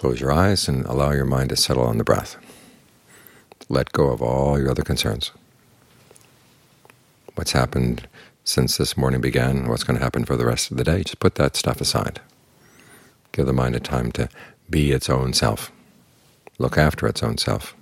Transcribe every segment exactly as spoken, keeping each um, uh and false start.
Close your eyes and allow your mind to settle on the breath. Let go of all your other concerns. What's happened since this morning began, what's going to happen for the rest of the day, just put that stuff aside. Give the mind a time to be its own self, look after its own self,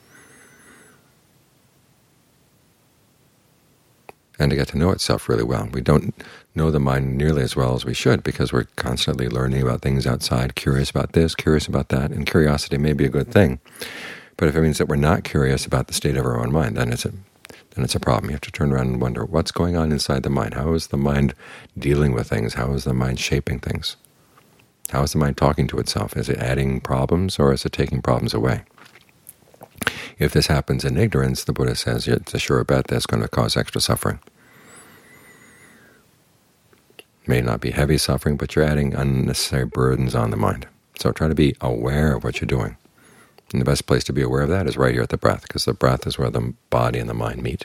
and to get to know itself really well. We don't know the mind nearly as well as we should because we're constantly learning about things outside, curious about this, curious about that, and curiosity may be a good thing. But if it means that we're not curious about the state of our own mind, then it's a, then it's a problem. You have to turn around and wonder, what's going on inside the mind? How is the mind dealing with things? How is the mind shaping things? How is the mind talking to itself? Is it adding problems or is it taking problems away? If this happens in ignorance, the Buddha says it's a sure bet that's going to cause extra suffering. It may not be heavy suffering, but you're adding unnecessary burdens on the mind. So try to be aware of what you're doing. And the best place to be aware of that is right here at the breath, because the breath is where the body and the mind meet.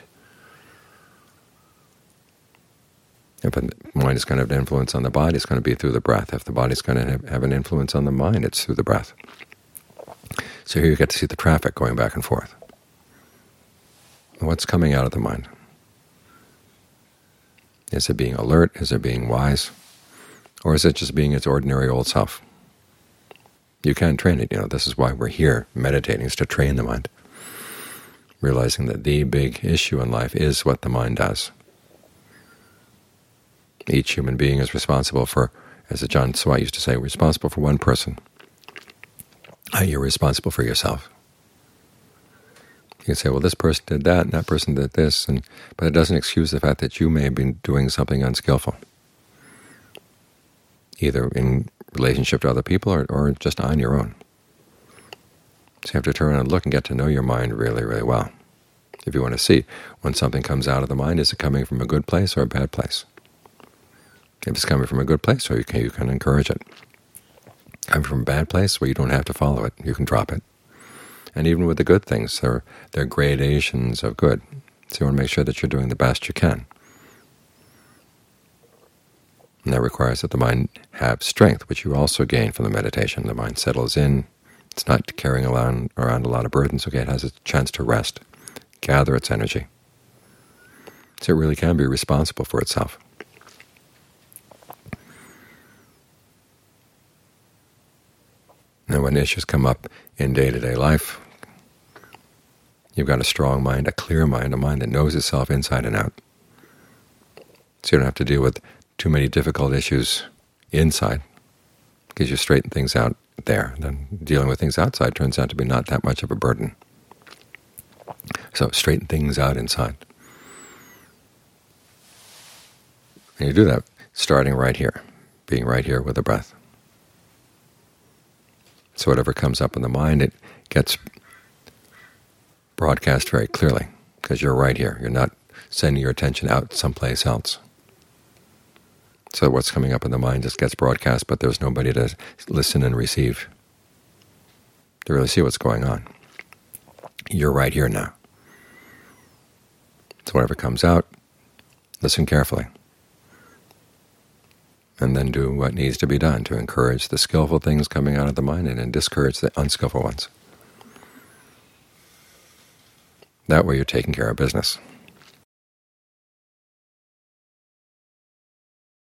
If the mind is going to have an influence on the body, it's going to be through the breath. If the body is going to have an influence on the mind, it's through the breath. So here you get to see the traffic going back and forth. What's coming out of the mind? Is it being alert? Is it being wise? Or is it just being its ordinary old self? You can't train it. You know, this is why we're here meditating, is to train the mind, realizing that the big issue in life is what the mind does. Each human being is responsible for, as John Swat used to say, responsible for one person. You're responsible for yourself. You can say, well, this person did that, and that person did this, and but it doesn't excuse the fact that you may have been doing something unskillful, either in relationship to other people or, or just on your own. So you have to turn around and look and get to know your mind really, really well. If you want to see when something comes out of the mind, is it coming from a good place or a bad place? If it's coming from a good place, so you can, you can encourage it. Coming from a bad place, well, you don't have to follow it. You can drop it. And even with the good things, there, there are gradations of good. So you want to make sure that you're doing the best you can. And that requires that the mind have strength, which you also gain from the meditation. The mind settles in. It's not carrying around, around a lot of burdens. Okay, it has a chance to rest, gather its energy. So it really can be responsible for itself. Now when issues come up in day-to-day life, you've got a strong mind, a clear mind, a mind that knows itself inside and out. So you don't have to deal with too many difficult issues inside, because you straighten things out there. Then dealing with things outside turns out to be not that much of a burden. So straighten things out inside. And you do that starting right here, being right here with the breath. So whatever comes up in the mind, it gets broadcast very clearly, because you're right here. You're not sending your attention out someplace else. So what's coming up in the mind just gets broadcast, but there's nobody to listen and receive, to really see what's going on. You're right here now. So whatever comes out, listen carefully, and then do what needs to be done to encourage the skillful things coming out of the mind and then discourage the unskillful ones. That way you're taking care of business.